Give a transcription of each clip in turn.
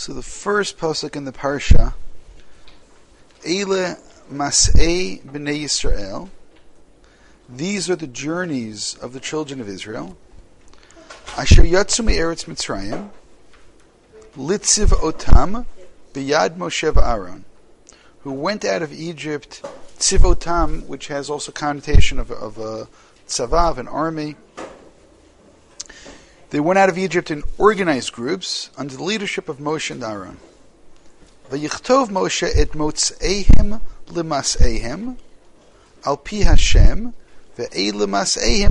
So the first pasuk in the parsha, Eile Mas'ei B'nei Yisrael. These are the journeys of the children of Israel. Asher yatzu me'eretz Mitzrayim, litziv otam b'yad Moshe v'Aaron, who went out of Egypt, tziv otam, which has also connotation of a tzavav, an army. They went out of Egypt in organized groups under the leadership of Moshe and Aaron. V'yichtov Moshe et motzeihem l'maseihem al pi Hashem ve'ei l'maseihem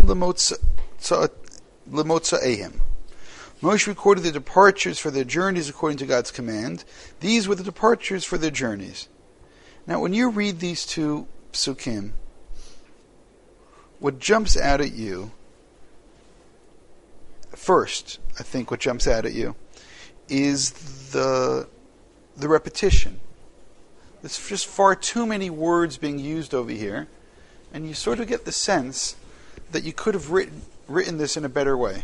l'motzeihem. Moshe recorded the departures for their journeys according to God's command. These were the departures for their journeys. Now, when you read these two psukim, what jumps out at you, first, I think what jumps out at you is the repetition. There's just far too many words being used over here, and you sort of get the sense that you could have written this in a better way.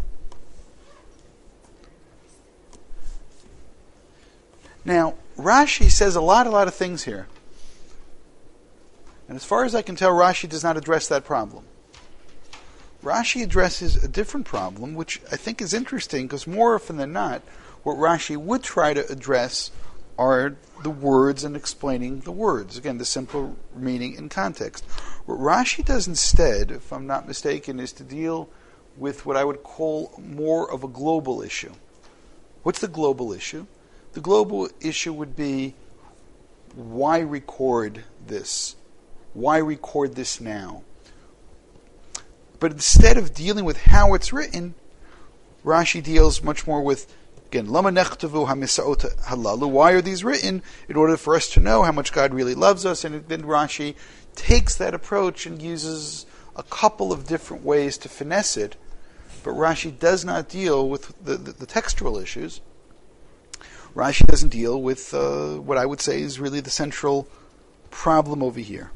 Now, Rashi says a lot of things here. And as far as I can tell, Rashi does not address that problem. Rashi addresses a different problem, which I think is interesting, because more often than not, what Rashi would try to address are the words and explaining the words. Again, the simple meaning and context. What Rashi does instead, if I'm not mistaken, is to deal with what I would call more of a global issue. What's the global issue? The global issue would be, why record this? Why record this now? But instead of dealing with how it's written, Rashi deals much more with, again, Lama nechtavu hamisaot halalu. Why are these written? In order for us to know how much God really loves us. And then Rashi takes that approach and uses a couple of different ways to finesse it. But Rashi does not deal with the textual issues. Rashi doesn't deal with what I would say is really the central problem over here.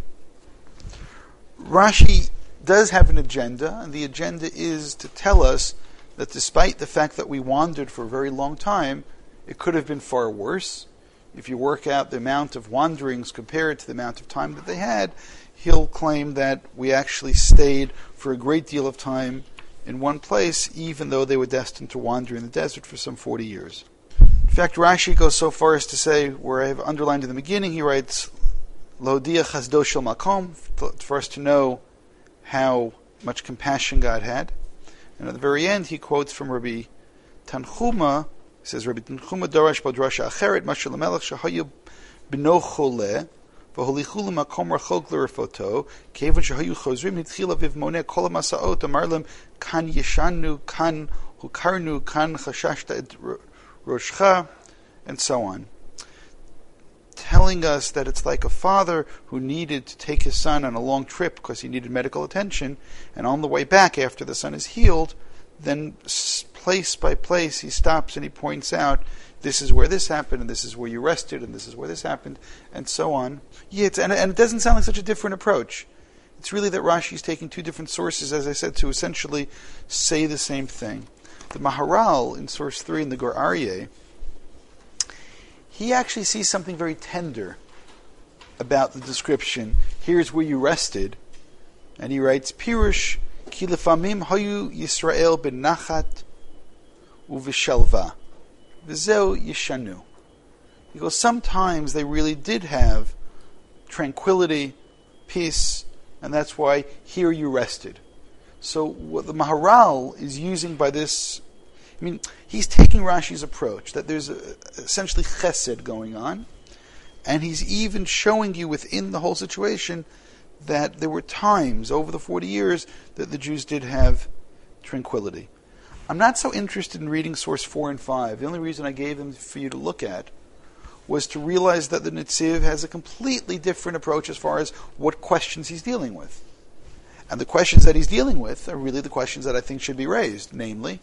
Rashi does have an agenda, and the agenda is to tell us that despite the fact that we wandered for a very long time, it could have been far worse. If you work out the amount of wanderings compared to the amount of time that they had, he'll claim that we actually stayed for a great deal of time in one place, even though they were destined to wander in the desert for some 40 years. In fact, Rashi goes so far as to say, where I have underlined in the beginning, he writes, Lodia chasdo shel makom, for us to know how much compassion God had. And at the very end, he quotes from Rabbi Tanchuma. He says, Rabbi Tanchuma darash badrasha acheret mashal hamelech shahayu b'no choleh v'holichu l'makom rachok l'refoto kevan shahayu chozrim nitchila vivmoneh kol ha'masaot amar lem kan yeshanu kan hukarnu kan chashashta et roshcha, and so on, telling us that it's like a father who needed to take his son on a long trip because he needed medical attention, and on the way back after the son is healed, then place by place he stops and he points out, this is where this happened, and this is where you rested, and this is where this happened, and so on. Yeah, and it doesn't sound like such a different approach. It's really that Rashi is taking two different sources, as I said, to essentially say the same thing. The Maharal in source 3 in the Gur Aryeh, he actually sees something very tender about the description. Here's where you rested. And he writes, Pirush ki lefamim hayu Yisrael benachat uvishalva v'zeu yishanu. He goes, sometimes they really did have tranquility, peace, and that's why here you rested. So what the Maharal is using by this, he's taking Rashi's approach, that there's essentially chesed going on, and he's even showing you within the whole situation that there were times over the 40 years that the Jews did have tranquility. I'm not so interested in reading source 4 and 5. The only reason I gave them for you to look at was to realize that the Netziv has a completely different approach as far as what questions he's dealing with. And the questions that he's dealing with are really the questions that I think should be raised, namely,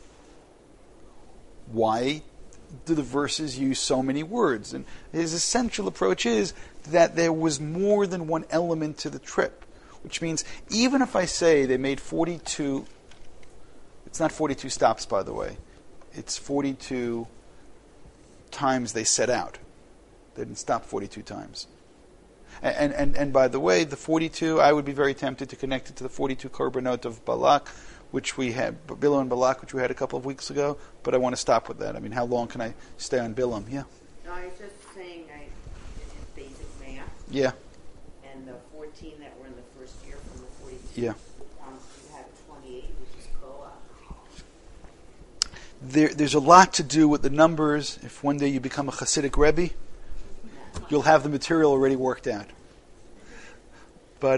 why do the verses use so many words? And his essential approach is that there was more than one element to the trip, which means even if I say they made 42, it's not 42 stops, by the way, it's 42 times they set out. They didn't stop 42 times. And by the way, the 42, I would be very tempted to connect it to the 42 korbanot of Balak, which we had, Bilam and Balak, which we had a couple of weeks ago, but I want to stop with that. I mean, how long can I stay on Bilam? Yeah? No, I was just saying, it is basic math. Yeah. And the 14 that were in the first year from the 42. Yeah. You have 28, which is Koa. There's a lot to do with the numbers. If one day you become a Hasidic Rebbe, you'll have the material already worked out. But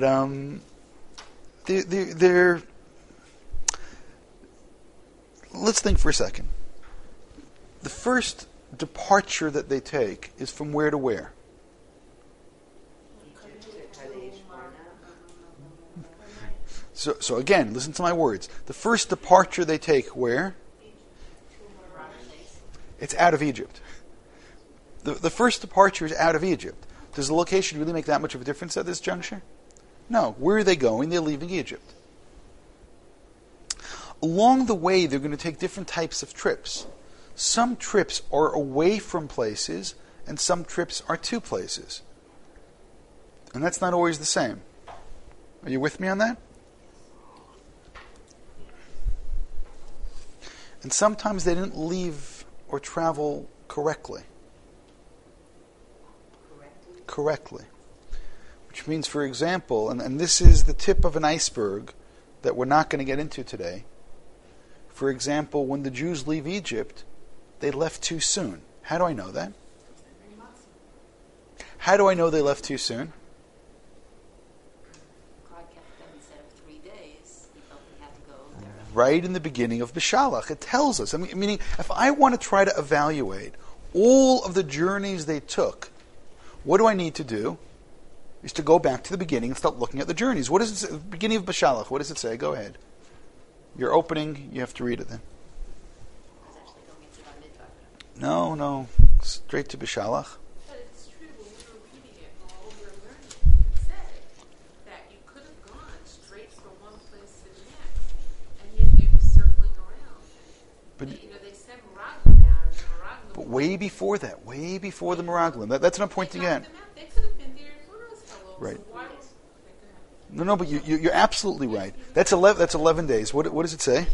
let's think for a second. The first departure that they take is from where to where? So again, listen to my words. The first departure they take where? It's out of Egypt. The first departure is out of Egypt. Does the location really make that much of a difference at this juncture? No. Where are they going? They're leaving Egypt. Along the way, they're going to take different types of trips. Some trips are away from places, and some trips are to places. And that's not always the same. Are you with me on that? And sometimes they didn't leave or travel correctly. Correctly. Which means, for example, and this is the tip of an iceberg that we're not going to get into today. For example, when the Jews leave Egypt, they left too soon. How do I know that? How do I know they left too soon? God kept them instead of 3 days. He felt they had to go. Right in the beginning of Bishalach, it tells us. Meaning, if I want to try to evaluate all of the journeys they took, what do I need to do? Is to go back to the beginning and start looking at the journeys. What does it say? Beginning of Bishalach, what does it say? Go ahead. You're opening, you have to read it then. I was actually going into our midbar. No. Straight to Bishalach. But it's true, when we were reading it and all we were learning, it said that you could have gone straight from one place to the next, and yet they were circling around. But They said Meraglim now, and Meraglim... But way before that, way before the Meraglim. That's what I'm pointing at. They could have been there as fellows. Right. So why was... No, but you're absolutely right. That's 11 days. What does it say?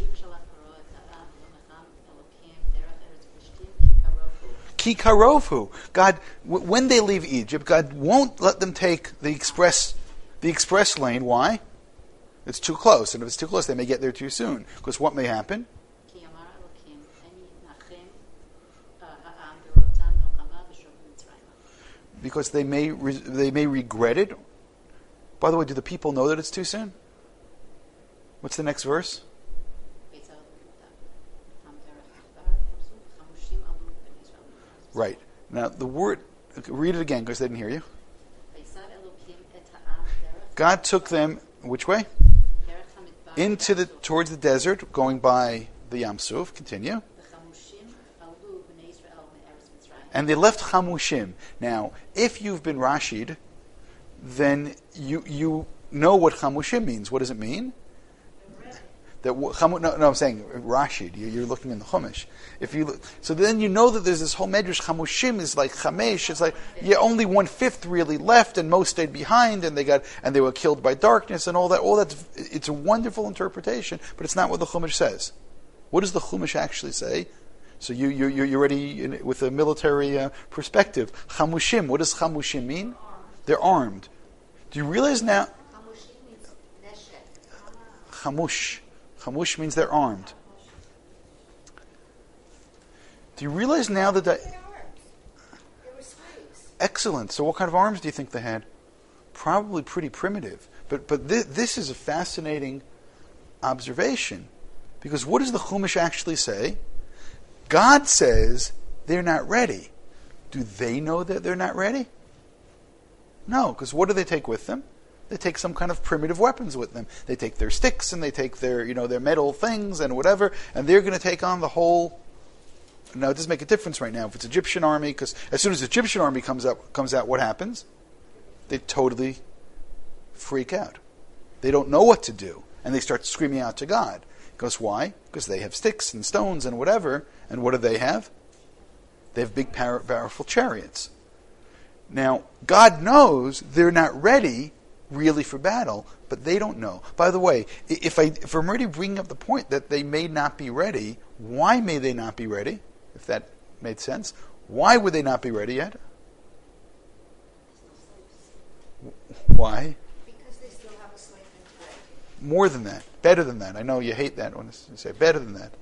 Ki karovu. God, when they leave Egypt, God won't let them take the express lane. Why? It's too close, and if it's too close, they may get there too soon. Because what may happen? Because they may regret it. By the way, do the people know that it's too soon? What's the next verse? Right. Now, the word, read it again because they didn't hear you. God took them, which way? Towards the desert, going by the Yam Suf. Continue. And they left Chamushim. Now, if you've been Rashid, then you know what Chamushim means. What does it mean? I'm saying Rashid. You're looking in the Chumash. So then you know that there's this whole medrash. Chamushim is like Chamesh. It's like only 1/5 really left, and most stayed behind, and they were killed by darkness and all that. All that. It's a wonderful interpretation, but it's not what the Chumash says. What does the Chumash actually say? So you're ready with a military perspective. Chamushim. What does Chamushim mean? They're armed. Do you realize now? Chamush. Chamush means they're armed. Do you realize now that... Excellent. So what kind of arms do you think they had? Probably pretty primitive. But this is a fascinating observation. Because what does the Chumash actually say? God says they're not ready. Do they know that they're not ready? No, because what do they take with them? They take some kind of primitive weapons with them. They take their sticks and they take their metal things and whatever, and they're going to take on the whole. Now it doesn't make a difference right now if it's Egyptian army, because as soon as the Egyptian army comes out, what happens? They totally freak out. They don't know what to do, and they start screaming out to God. Because why? Because they have sticks and stones and whatever, and what do they have? They have big, powerful chariots. Now, God knows they're not ready really for battle, but they don't know. By the way, if I'm already bringing up the point that they may not be ready, why may they not be ready? If that made sense. Why would they not be ready yet? Why? Because they still have a slave mentality. More than that. Better than that. I know you hate that when you say better than that.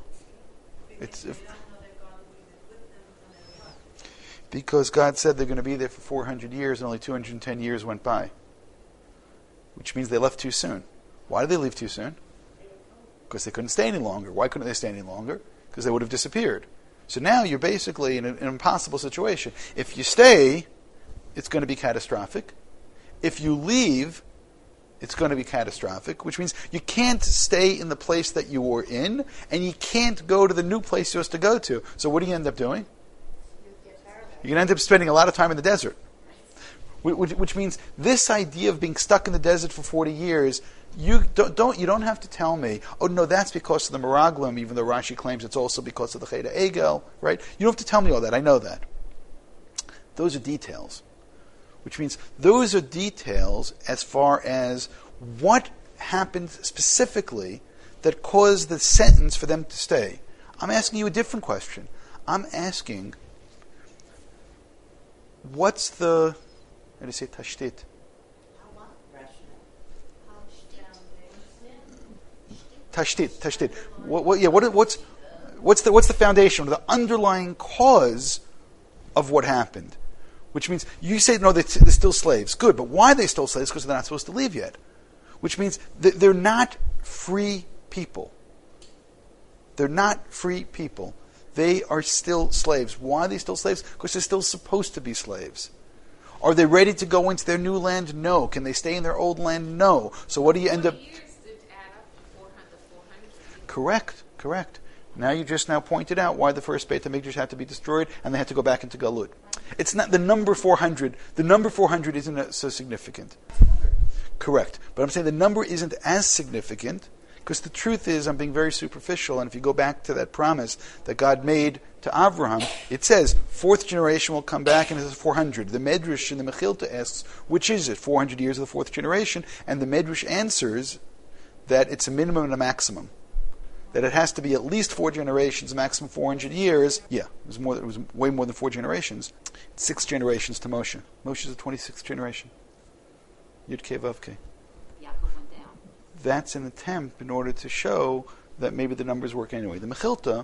Because God said they're going to be there for 400 years and only 210 years went by. Which means they left too soon. Why did they leave too soon? Because they couldn't stay any longer. Why couldn't they stay any longer? Because they would have disappeared. So now you're basically in an impossible situation. If you stay, it's going to be catastrophic. If you leave, it's going to be catastrophic, which means you can't stay in the place that you were in, and you can't go to the new place you're supposed to go to. So what do you end up doing? You're going to end up spending a lot of time in the desert. Which means this idea of being stuck in the desert for 40 years, you don't have to tell me, oh no, that's because of the Meraglim, even though Rashi claims it's also because of the Cheda Egel, right? You don't have to tell me all that. I know that. Those are details. Which means those are details as far as what happened specifically that caused the sentence for them to stay. I'm asking you a different question. I'm asking, what's the, how do you say tashtit? Tashtit. What's the foundation, the underlying cause of what happened? Which means, you say, no, they're still slaves. Good, but why are they still slaves? Because they're not supposed to leave yet. Which means they're not free people. They're not free people. They are still slaves. Why are they still slaves? Because they're still supposed to be slaves. Are they ready to go into their new land? No. Can they stay in their old land? No. So what do you end up... Years did add up to 400. Correct. Now you just now pointed out why the first Beit HaMikdash had to be destroyed and they had to go back into Galut. It's not the number 400. The number 400 isn't so significant. Correct. But I'm saying the number isn't as significant because the truth is, I'm being very superficial, and if you go back to that promise that God made to Avraham, it says, fourth generation will come back, and it says 400. The Medrash in the Mechilta asks, which is it, 400 years of the fourth generation? And the Medrash answers that it's a minimum and a maximum. That it has to be at least 4 generations, maximum 400 years. Yeah, it was way more than 4 generations. 6 generations to Moshe. Moshe is the 26th generation. Yud Kei Vav Kei. Yaakov went down. That's an attempt in order to show that maybe the numbers work anyway. The Mechilta,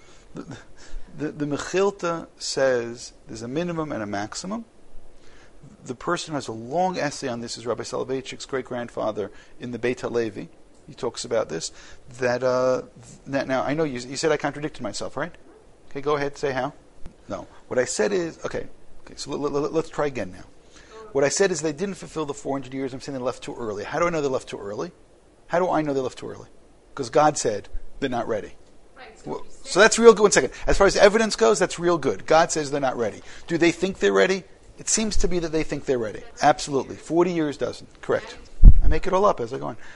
the Mechilta says there's a minimum and a maximum. The person who has a long essay on this is Rabbi Soloveitchik's great-grandfather in the Beit HaLevi. He talks about this. That now, I know you said I contradicted myself, right? Okay, go ahead, say how. No. What I said is, okay so let's try again now. What I said is they didn't fulfill the 400 years. I'm saying they left too early. How do I know they left too early? How do I know they left too early? Because God said they're not ready. Right, So that's real good. 1 second. As far as evidence goes, that's real good. God says they're not ready. Do they think they're ready? It seems to be that they think they're ready. Absolutely. 40 years doesn't. Correct. I make it all up as I go on.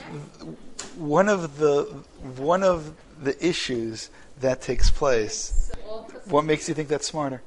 One of the issues that takes place. What makes you think that's smarter?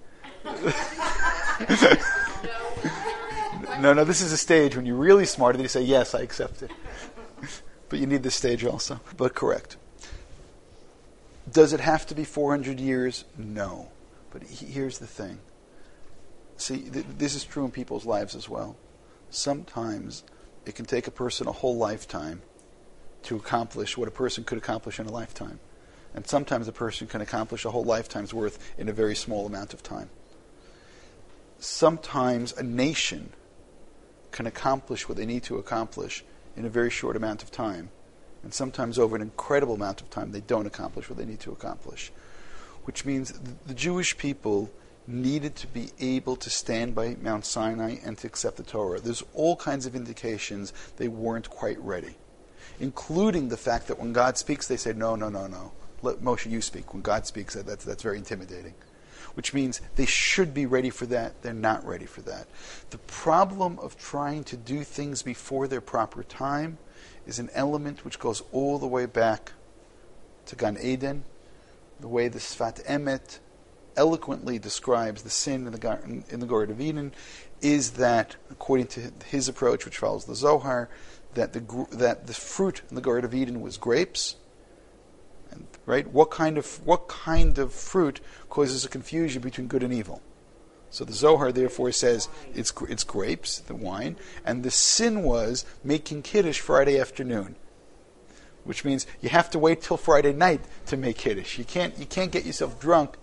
No, this is a stage when you're really smart and you say, yes, I accept it. But you need this stage also. But correct. Does it have to be 400 years? No. But here's the thing. See, this is true in people's lives as well. Sometimes it can take a person a whole lifetime to accomplish what a person could accomplish in a lifetime. And sometimes a person can accomplish a whole lifetime's worth in a very small amount of time. Sometimes a nation can accomplish what they need to accomplish in a very short amount of time. And sometimes over an incredible amount of time they don't accomplish what they need to accomplish. Which means the Jewish people needed to be able to stand by Mount Sinai and to accept the Torah. There's all kinds of indications they weren't quite ready. Including the fact that when God speaks, they say, no. Let Moshe, you speak. When God speaks, that's very intimidating. Which means they should be ready for that. They're not ready for that. The problem of trying to do things before their proper time is an element which goes all the way back to Gan Eden, the way the Sfat Emet eloquently describes the sin in the Garden of Eden is that, according to his approach, which follows the Zohar, that the fruit in the Garden of Eden was grapes. And, right? What kind of fruit causes a confusion between good and evil? So the Zohar therefore says it's grapes, the wine, and the sin was making Kiddush Friday afternoon, which means you have to wait till Friday night to make Kiddush. You can't get yourself drunk.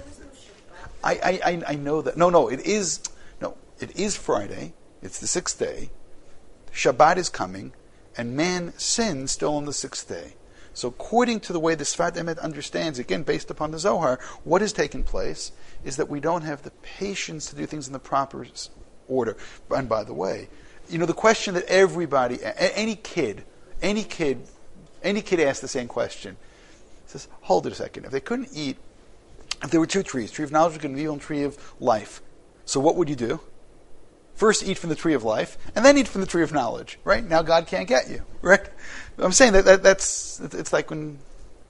I know that. It is Friday. It's the sixth day. Shabbat is coming, and man sins still on the sixth day. So according to the way the Sfat Emet understands, again based upon the Zohar, what has taken place is that we don't have the patience to do things in the proper order. And by the way, the question that everybody, any kid asks the same question. Says, hold it a second. If there were two trees, tree of knowledge of good and evil and tree of life, so what would you do? First eat from the tree of life, and then eat from the tree of knowledge, right? Now God can't get you, right? I'm saying that's it's like when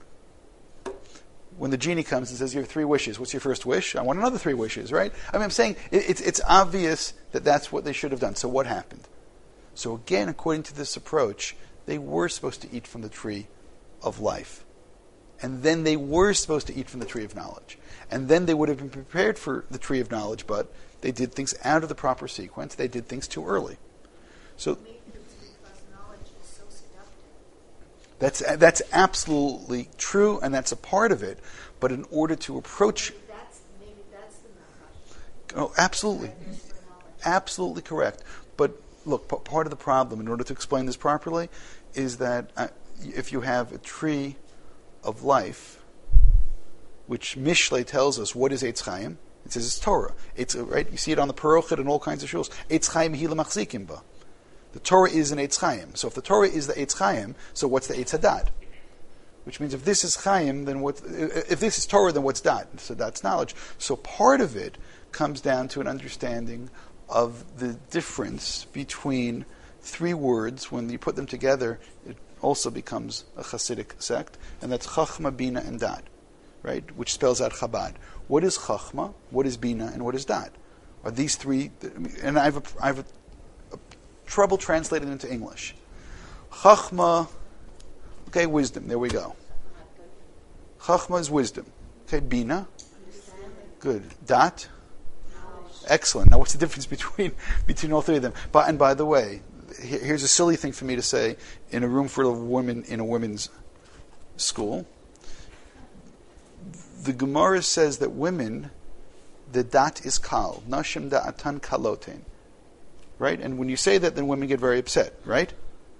the genie comes and says, you have 3 wishes. What's your first wish? I want another 3 wishes, right? I'm saying it's obvious that that's what they should have done. So what happened? So again, according to this approach, they were supposed to eat from the tree of life. And then they were supposed to eat from the tree of knowledge. And then they would have been prepared for the tree of knowledge, but they did things out of the proper sequence. They did things too early. So Maybe it's because knowledge is so seductive. that's absolutely true, and that's a part of it. But in order to approach... Maybe that's the knowledge. Oh, absolutely. Absolutely correct. But look, part of the problem, in order to explain this properly, is that if you have a tree of life, which Mishlei tells us what is Eitz Chaim, it says it's Torah. It's right. You see it on the Parochet and all kinds of shuls. Eitz Chaim hi lemachzikim ba. The Torah is an Eitz Chaim. So if the Torah is the Eitz Chaim, so what's the Eitz Hadat? Which means if this is Chaim, then if this is Torah, then what's Dat? So that's knowledge. So part of it comes down to an understanding of the difference between 3 words. When you put them together, it also becomes a Hasidic sect, and that's Chachma, Bina, and Dat, right? Which spells out Chabad. What is Chachma? What is Bina? And what is Dat? Are these 3? And I have a trouble translating into English. Chachma, okay, wisdom. There we go. Chachma is wisdom. Okay, Bina, good. Dat, excellent. Now, what's the difference between all 3 of them? And by the way, here's a silly thing for me to say in a room full of women in a women's school. The Gemara says that women, the dat is kal. Nashim da'atan kaloten. Right? And when you say that, then women get very upset, right?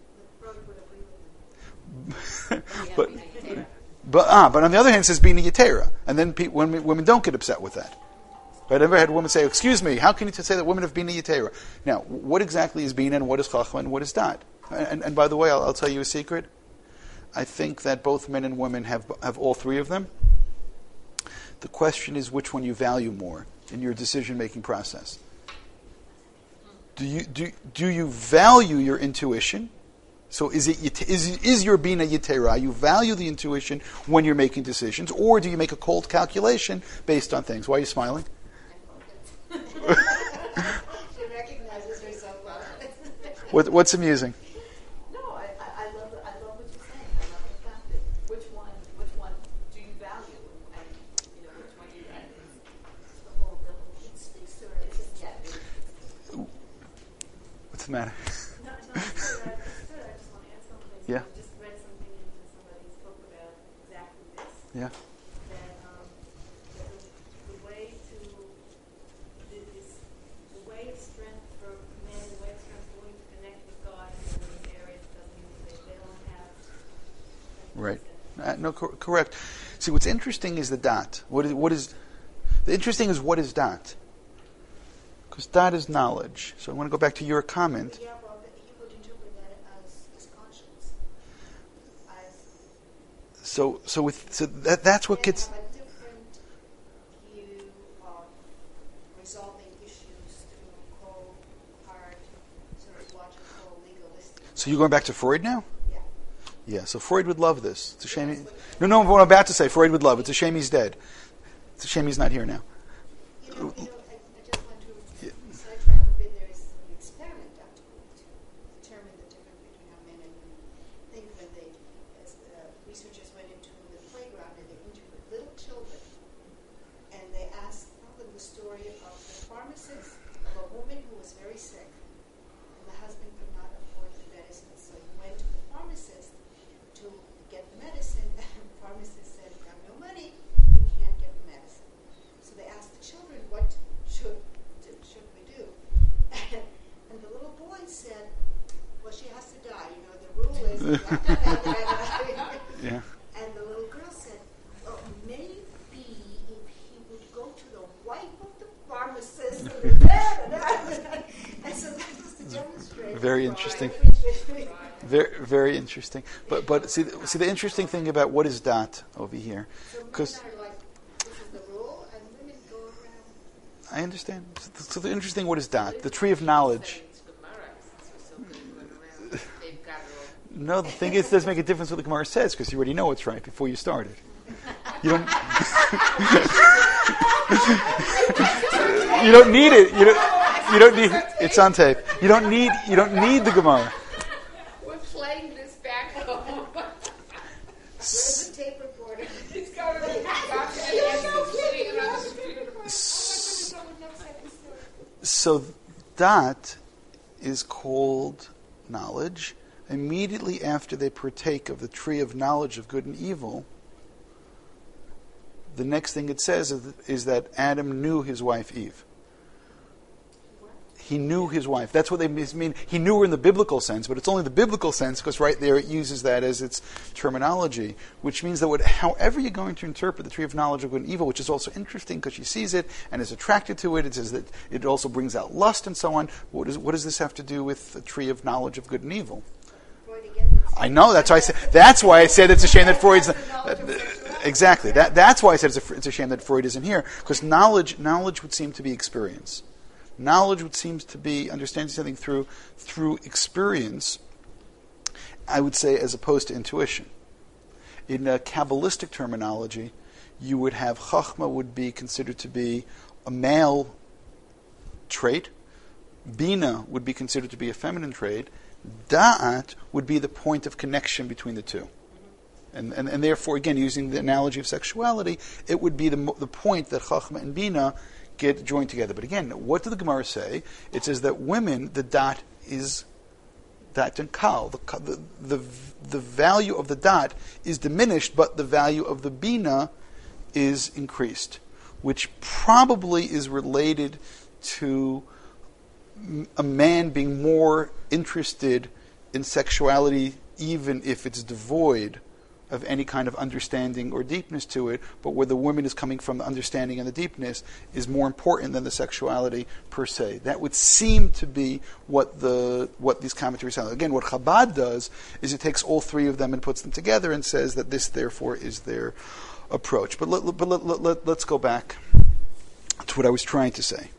but on the other hand, it says bina yetera. And then women don't get upset with that. Right? I've never had a woman say, excuse me, how can you say that women have bina yetera? Now, what exactly is bina and what is chachma and what is dat? And by the way, I'll tell you a secret. I think that both men and women have all 3 of them. The question is which one you value more in your decision-making process. Do you value your intuition? So is your bina yetera? You value the intuition when you're making decisions, or do you make a cold calculation based on things? Why are you smiling? She recognizes herself well. What's amusing? No, I love what you're saying. I love the fact that which one do you value, and which one you value. It's the whole it speaks to her. It's just What's the matter? No, I just want to add something. Yeah. I just read something into somebody's book about exactly this. Yeah. That the way of strength for men, the way of strength for women to connect with God in those areas doesn't mean that they don't have. Right. No, correct. See, what's interesting is the dat. What is the interesting is what is dat? Because dat is knowledge. So I want to go back to your comment. Yeah, well, he would interpret that as conscience. That's what gets. Have a different view of resolving issues through cold, hard, sort of logical, legalistic. So you're going back to Freud now? Yeah. Yeah. So Freud would love this. It's a shame. No. What I'm about to say, Freud would love. It's a shame he's dead. It's a shame he's not here now. I just want to sidetrack a bit. There is an experiment done to determine the difference between how men and women think when they, as researchers went into the playground and they interviewed little children, and they asked them the story of the pharmacist of a woman who was very sick, and the husband could not afford the medicine, so he went to the pharmacist to get the medicine, and the pharmacist said, "You have no money, you can't get the medicine." So they asked the children, "What should we do?" And the little boy said, "Well, she has to die. You know, the rule is you have to die." Yeah. And the little girl said, "Well, maybe if he would go to the wife of the pharmacist." And so that was to demonstrate. Very interesting. Very, very interesting. But see the interesting thing about what is dat over here, So because men are like, this is the rule, and women go around. I understand. So the interesting what is dat, the tree of knowledge. No, the thing is, it does make a difference what the Gemara says because you already know it's right before you started. You don't. You don't need it. You don't need. It's on tape. You don't need the Gemara. We're playing this back home. Where's the tape recorder? He's going So that is called knowledge. Immediately after they partake of the tree of knowledge of good and evil, the next thing it says is that Adam knew his wife Eve. He knew his wife. That's what they mean. He knew her in the biblical sense, but it's only the biblical sense because right there it uses that as its terminology, which means that however you're going to interpret the tree of knowledge of good and evil, which is also interesting because she sees it and is attracted to it, it says that it also brings out lust and so on. What does this have to do with the tree of knowledge of good and evil? I know. That's why I said. That's why I said it's a shame that Freud's. Exactly. That's why I said it's a shame that Freud isn't here because knowledge would seem to be experience. Knowledge would seem to be understanding something through experience. I would say as opposed to intuition. In a Kabbalistic terminology, you would have Chachma would be considered to be a male trait. Bina would be considered to be a feminine trait. Da'at would be the point of connection between the two. And therefore, again, using the analogy of sexuality, it would be the point that Chachma and Bina get joined together. But again, what did the Gemara say? It says that women, the dot is dat and kal. The value of the dot is diminished, but the value of the Bina is increased, which probably is related to a man being more interested in sexuality even if it's devoid of any kind of understanding or deepness to it, but where the woman is coming from, the understanding and the deepness is more important than the sexuality per se. That would seem to be what these commentaries say. Again, what Chabad does is it takes all three of them and puts them together and says that this, therefore, is their approach. But let's go back to what I was trying to say.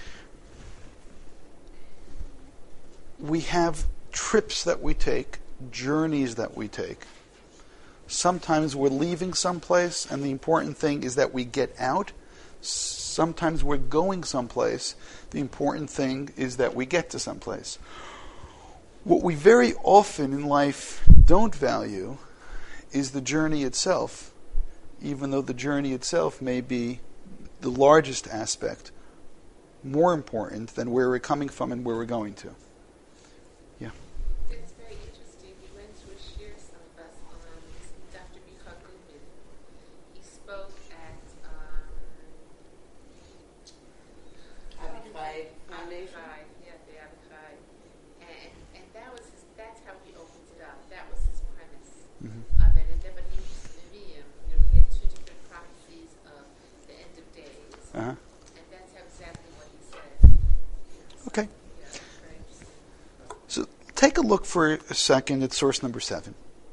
We have trips that we take, journeys that we take. Sometimes we're leaving someplace, and the important thing is that we get out. Sometimes we're going someplace. The important thing is that we get to someplace. What we very often in life don't value is the journey itself, even though the journey itself may be the largest aspect, more important than where we're coming from and where we're going to. Yeah. It's very interesting. We went to a shir, some of us, Dr. Micha Goodman. He spoke at Avichai Foundation. Yeah, the Avichai. And that's how he opened it up. That was his premise of it. And then, but he used Nevi'im. He had two different prophecies of the end of days. Uh-huh. And that's exactly what he said. Okay. Yeah, very interesting. So take a look for a second at source number 7.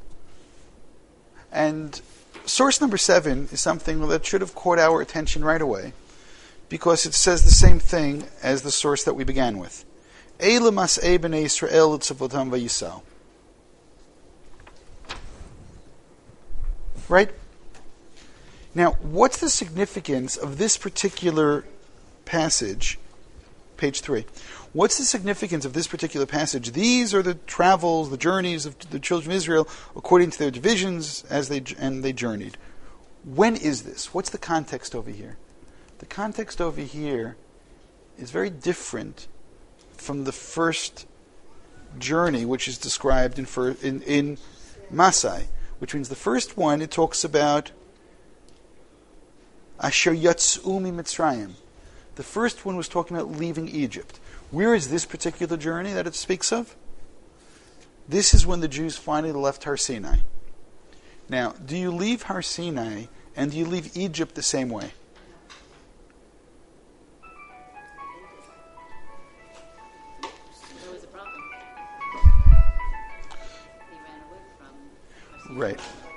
And source number 7 is something that should have caught our attention right away because it says the same thing as the source that we began with. Eila mas'ei b'nei Yisrael tzavotam vayisal. Right? Now, what's the significance of this particular passage? Page 3. What's the significance of this particular passage? These are the travels, the journeys of the children of Israel according to their divisions as they journeyed. When is this? What's the context over here? The context over here is very different from the first journey, which is described in Masai, which means the first one, it talks about Asher Yatz'u Mitzrayim. The first one was talking about leaving Egypt. Where is this particular journey that it speaks of? This is when the Jews finally left Har Sinai. Now, do you leave Har Sinai and do you leave Egypt the same way? There was a problem. He ran away from. Right.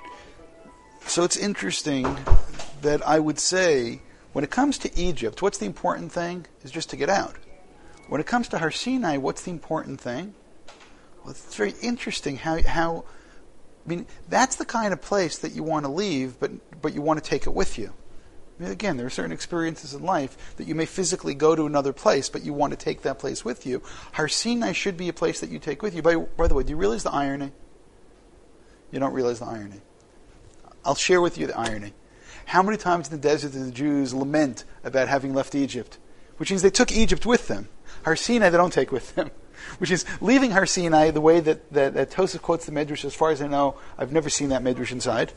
So it's interesting that I would say, when it comes to Egypt, what's the important thing? Is just to get out. When it comes to Har Sinai, what's the important thing? Well, it's very interesting how I mean, that's the kind of place that you want to leave, but you want to take it with you. I mean, again, there are certain experiences in life that you may physically go to another place, but you want to take that place with you. Har Sinai should be a place that you take with you. By the way, do you realize the irony? You don't realize the irony. I'll share with you the irony. How many times in the desert did the Jews lament about having left Egypt? Which means they took Egypt with them. Har Sinai they don't take with them. Which is leaving Har Sinai the way that Tosaf quotes the Medrash, as far as I know. I've never seen that Medrash inside.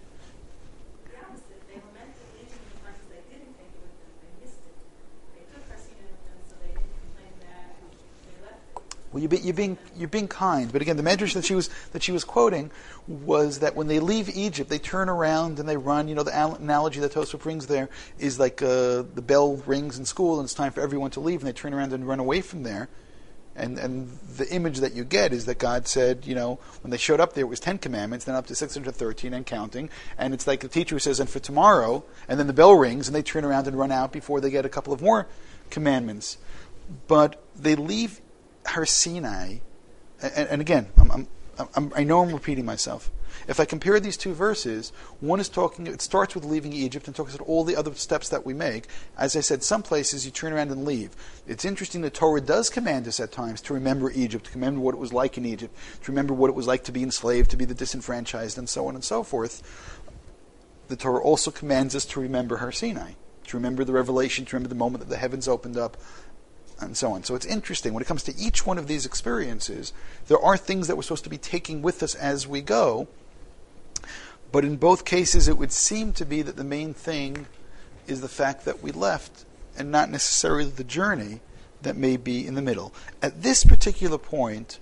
The opposite. They lamented leaving because they didn't take it with them. They missed it. They took Har Sinai with them, so they didn't complain that they left it. Well, you're being kind, but again, the Medrash that she was quoting was that when they leave Egypt, they turn around and they run. You know, the analogy that Tosaf brings there is like the bell rings in school and it's time for everyone to leave, and they turn around and run away from there. And the image that you get is that God said, you know, when they showed up there, it was 10 commandments, then up to 613 and counting. And it's like the teacher who says, and for tomorrow, and then the bell rings, and they turn around and run out before they get a couple of more commandments. But they leave Har Sinai, and again, I know I'm repeating myself. If I compare these two verses, one is talking, it starts with leaving Egypt and talks about all the other steps that we make. As I said, some places you turn around and leave. It's interesting the Torah does command us at times to remember Egypt, to remember what it was like in Egypt, to remember what it was like to be enslaved, to be the disenfranchised, and so on and so forth. The Torah also commands us to remember Har Sinai, to remember the revelation, to remember the moment that the heavens opened up, and so on. So it's interesting. When it comes to each one of these experiences, there are things that we're supposed to be taking with us as we go. But in both cases, it would seem to be that the main thing is the fact that we left, and not necessarily the journey that may be in the middle. At this particular point,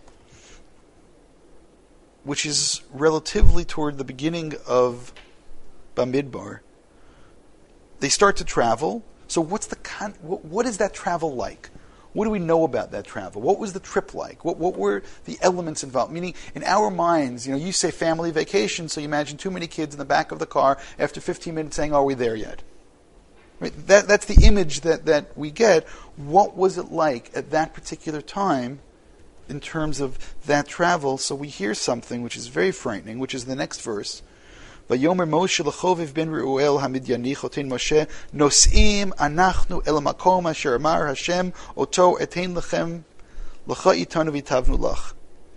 which is relatively toward the beginning of Bamidbar, they start to travel. So what is that travel like? What do we know about that travel? What was the trip like? What were the elements involved? Meaning, in our minds, you say family vacation, so you imagine too many kids in the back of the car after 15 minutes saying, "Are we there yet?" Right? That's the image that we get. What was it like at that particular time in terms of that travel? So we hear something which is very frightening, which is the next verse. Vayomer Moshe lechoviv ben Reuel hamidyani chotein Moshe nos'im anachnu el makom asher amar Hashem oto etein lechem lecha itanu v'tavnu lach.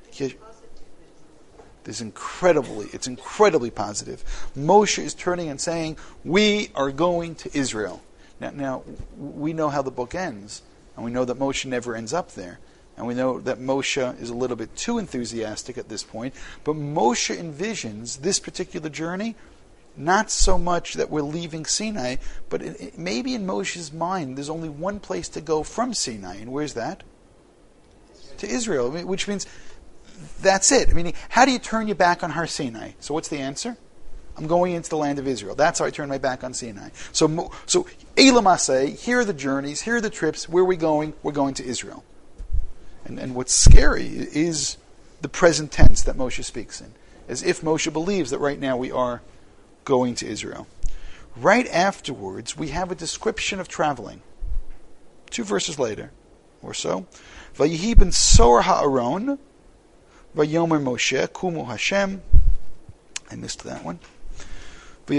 It's incredibly positive. Moshe is turning and saying, we are going to Israel. Now we know how the book ends, and we know that Moshe never ends up there. And we know that Moshe is a little bit too enthusiastic at this point. But Moshe envisions this particular journey, not so much that we're leaving Sinai, but maybe in Moshe's mind there's only one place to go from Sinai. And where's that? To Israel. Which means that's it. Meaning, how do you turn your back on Har Sinai? So what's the answer? I'm going into the land of Israel. That's how I turn my back on Sinai. So Elam Aseh, here are the journeys, here are the trips. Where are we going? We're going to Israel. And what's scary is the present tense that Moshe speaks in, as if Moshe believes that right now we are going to Israel. Right afterwards, we have a description of traveling. 2 verses later, or so. Vayihi ben Sor ha'aron, vayomer Moshe, kumu Hashem. I missed that one. He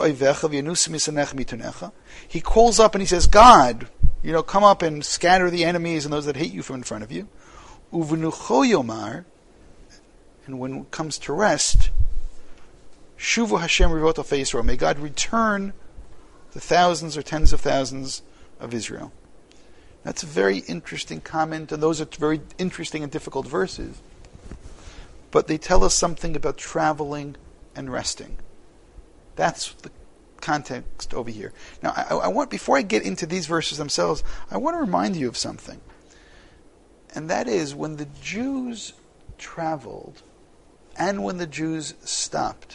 calls up and he says, God, come up and scatter the enemies and those that hate you from in front of you. And when it comes to rest, Shuvu Hashem Rivot Alfei Yisrael. May God return the thousands or tens of thousands of Israel. That's a very interesting comment, and those are very interesting and difficult verses. But they tell us something about traveling and resting. That's the context over here. Now, I want, before I get into these verses themselves, I want to remind you of something. And that is, when the Jews traveled and when the Jews stopped,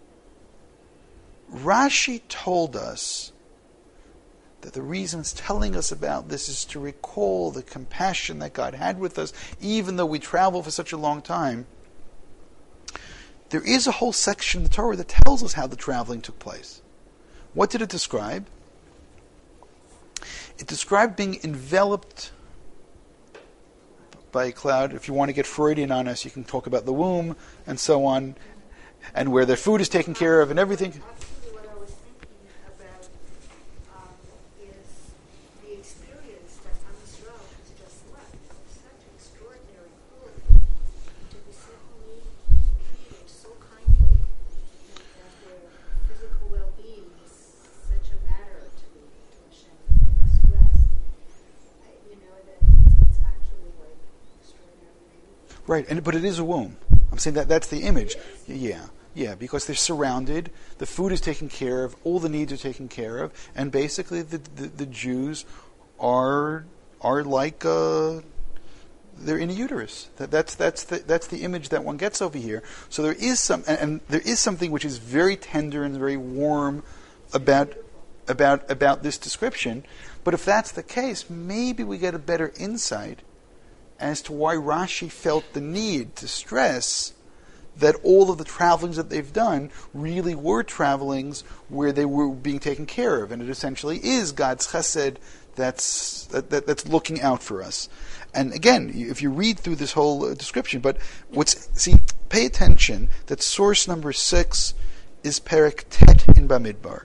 Rashi told us that the reason it's telling us about this is to recall the compassion that God had with us, even though we travel for such a long time. There is a whole section in the Torah that tells us how the traveling took place. What did it describe? It described being enveloped by a cloud. If you want to get Freudian on us, you can talk about the womb and so on, and where their food is taken care of and everything. Actually, what I was thinking about is the experience that Am Yisrael has just left. Such extraordinary quality to be suddenly treated so kindly, that their physical well-being is such a matter to Hashem expressed. That it's actually like extraordinary. Right, but it is a womb. I'm saying that's the image. Yeah, because they're surrounded, the food is taken care of, all the needs are taken care of, and basically the Jews are like they're in a uterus. That's the image that one gets over here. So there is there is something which is very tender and very warm about this description. But if that's the case, maybe we get a better insight as to why Rashi felt the need to stress that all of the travelings that they've done really were travelings where they were being taken care of, and it essentially is God's chesed that's looking out for us. And again, if you read through this whole description, but pay attention that source number 6 is Perek Tet in Bamidbar.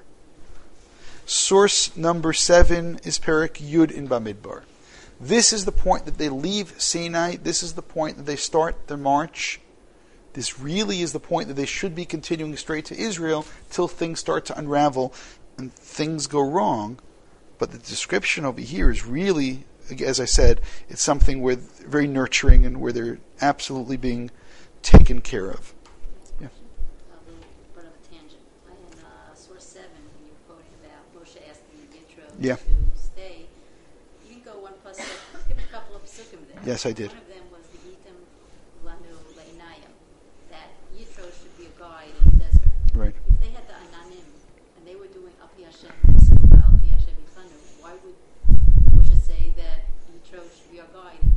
Source number 7 is Perek Yud in Bamidbar. This is the point that they leave Sinai. This is the point that they start their march. This really is the point that they should be continuing straight to Israel till things start to unravel and things go wrong. But the description over here is really, as I said, it's something where very nurturing and where they're absolutely being taken care of. Yeah. A little bit of a tangent. In source 7, when you're quoting about Moshe asking Yitro to stay, you can go one plus, give a couple of psukim there. Yes, I did. One of them was the Yitam Lanu Le'inayim, that Yitro should be a guide in the desert. Right. If they had the Ananim and they were doing Api Hashem, Api Hashem Yitlanu, why would Moshe say that Yitro should be a guide in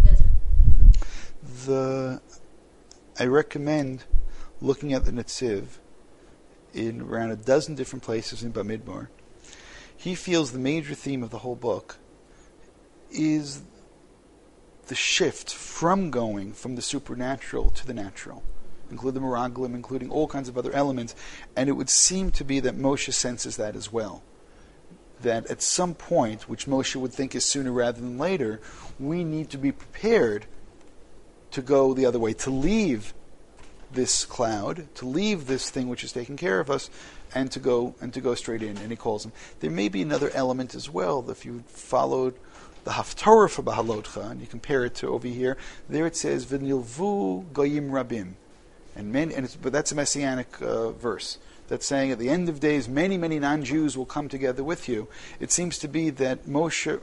the desert? I recommend looking at the Netziv in around a dozen different places in Bamidbar. He feels the major theme of the whole book is the shift from going from the supernatural to the natural, including the Meraglim, including all kinds of other elements. And it would seem to be that Moshe senses that as well. That at some point, which Moshe would think is sooner rather than later, we need to be prepared to go the other way, to leave this cloud, to leave this thing which is taking care of us, and to go straight in. And he calls them. There may be another element as well. If you followed the Haftorah for Bahalotcha, and you compare it to over here, there it says V'nilvu goyim rabim, but that's a messianic verse. That's saying at the end of days, many, many non-Jews will come together with you. It seems to be that Moshe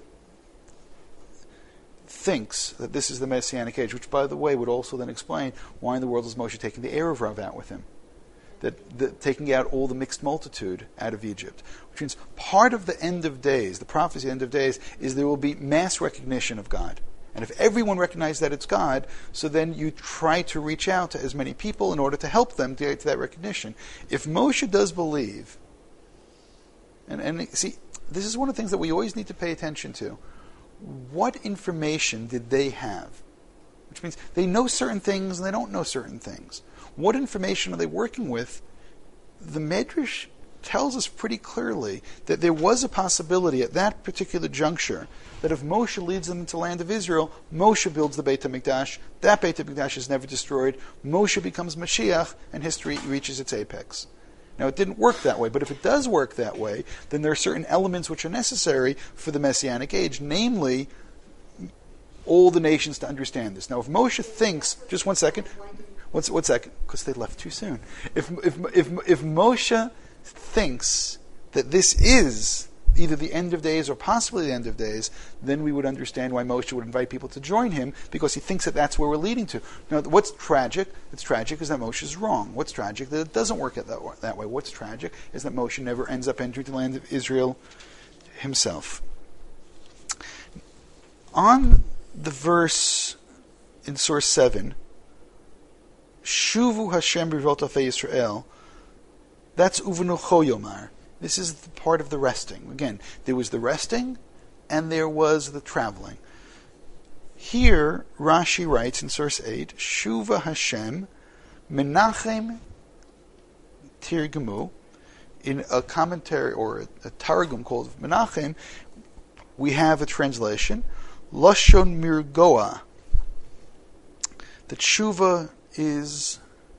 thinks that this is the Messianic age, which, by the way, would also then explain why in the world is Moshe taking the Erev Rav out with him. Taking out all the mixed multitude out of Egypt. Which means part of the end of days, the prophecy end of days, is there will be mass recognition of God. And if everyone recognizes that it's God, so then you try to reach out to as many people in order to help them to get to that recognition. If Moshe does believe, and see, this is one of the things that we always need to pay attention to. What information did they have? Which means they know certain things and they don't know certain things. What information are they working with? The Medrash tells us pretty clearly that there was a possibility at that particular juncture that if Moshe leads them into the land of Israel, Moshe builds the Beit HaMikdash, that Beit HaMikdash is never destroyed, Moshe becomes Mashiach, and history reaches its apex. Now, it didn't work that way, but if it does work that way, then there are certain elements which are necessary for the Messianic age, namely, all the nations to understand this. Now, if Moshe thinks, just one second, because they left too soon. If Moshe thinks that this is either the end of days or possibly the end of days, then we would understand why Moshe would invite people to join him, because he thinks that that's where we're leading to. Now, what's tragic? It's tragic is that Moshe is wrong. What's tragic? That it doesn't work that way. What's tragic is that Moshe never ends up entering the land of Israel himself. On the verse in source 7, Shuvu Hashem b'rivot Afei Yisrael, that's Uvenu Choyomar. This is the part of the resting. Again, there was the resting and there was the traveling. Here, Rashi writes in source 8, Shuva Hashem Menachem Tirgemu. In a commentary or a targum called Menachem, we have a translation, Lashon Mirgoa. The Shuva is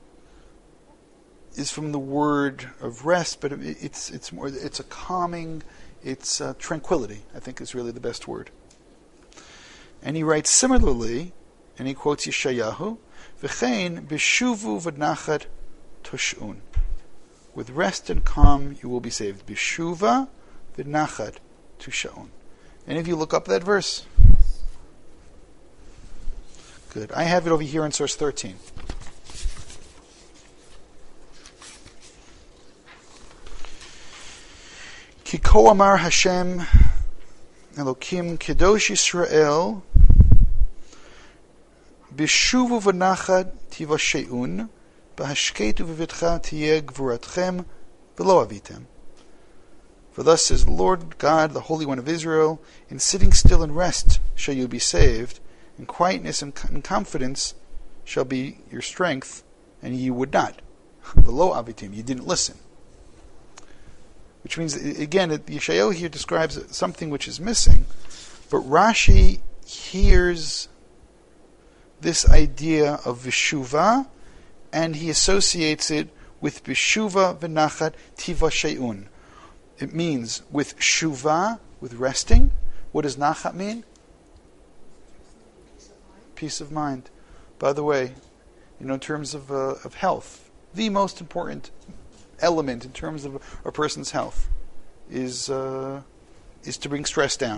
from the word of rest, but it's more, it's a calming, it's tranquility, I think is really the best word. And he writes similarly, and he quotes Yeshayahu, V'chein b'shuvu v'nachat tosh'un. With rest and calm you will be saved. B'shuva v'nachat tosh'un. Any of you look up that verse? Yes. Good. I have it over here in source 13. Ki ko amar Hashem Elokim Kedosh Yisrael B'shuvu v'nachat tivashe'un B'hashketu v'vitcha tiyeh gvuratchem v'lo avitem. For thus says the Lord God, the Holy One of Israel, in sitting still and rest shall you be saved, in quietness and confidence shall be your strength, and you would not. V'lo avitim, you didn't listen. Which means, again, Yeshayahu here describes something which is missing, but Rashi hears this idea of V'shuva, and he associates it with B'shuva v'nachat tiva she'un. It means with shuva, with resting. What does nachat mean? Peace of mind. By the way, in terms of health, the most important element in terms of a person's health is to bring stress down.